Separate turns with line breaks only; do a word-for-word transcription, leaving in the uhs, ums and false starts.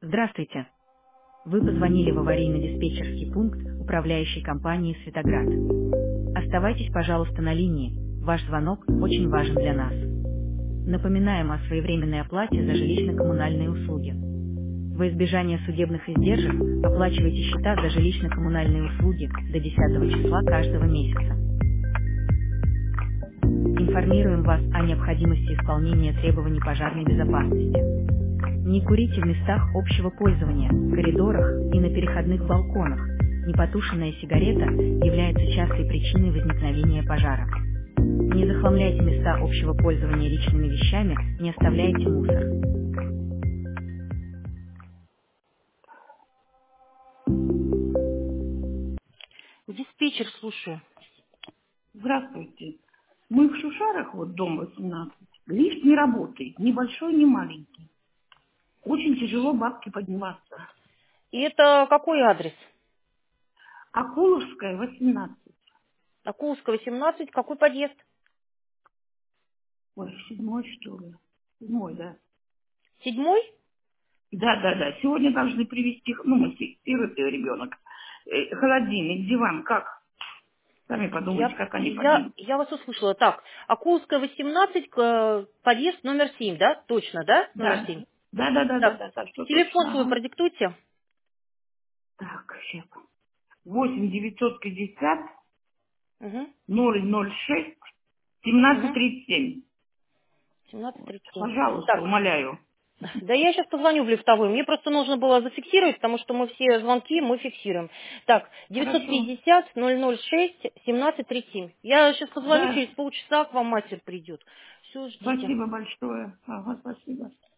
Здравствуйте. Вы позвонили в аварийно-диспетчерский пункт управляющей компании «Светоград». Оставайтесь, пожалуйста, на линии. Ваш звонок очень важен для нас. Напоминаем о своевременной оплате за жилищно-коммунальные услуги. Во избежание судебных издержек оплачивайте счета за жилищно-коммунальные услуги до десятого числа каждого месяца. Информируем вас о необходимости исполнения требований пожарной безопасности. Не курите в местах общего пользования, коридорах и на переходных балконах. Непотушенная сигарета является частой причиной возникновения пожара. Не захламляйте места общего пользования личными вещами, не оставляйте мусор. Диспетчер, слушаю.
Здравствуйте. Мы в Шушарах, вот дом восемнадцать. Лифт не работает, ни большой, ни маленький. Очень тяжело бабке подниматься.
И это какой адрес?
Акуловская, восемнадцать.
Акулского, семнадцать. Какой подъезд?
Ой, седьмой, что ли? Седьмой, да.
Седьмой?
Да, да, да. Сегодня должны привезти, ну, мы сиротый ребенок. Э, холодильник, диван, как? Сами подумайте,
Я,
как они
я,
поднимут.
я вас услышала. Так, Акулская, восемнадцать, к- подъезд номер семь, да? Точно, да? Номер
Да,
семь.
да, да, да, да,
Так,
да, так что
телефон
точно.
свой
Ага.
продиктуйте.
Так, сейчас. восемь девятьсот пятьдесят
Угу,
ноль ноль шесть семнадцать
угу.
тридцать семь.
семнадцать тридцать семь.
Пожалуйста,
Так,
умоляю.
да я сейчас позвоню в лифтовую. Мне просто нужно было зафиксировать, потому что мы все звонки мы фиксируем. Так, девятьсот
Хорошо.
пятьдесят ноль ноль шесть семнадцать тридцать семь. Я сейчас позвоню,
Да,
через полчаса к вам мастер придет. Все, ждите.
спасибо большое. Ага, спасибо.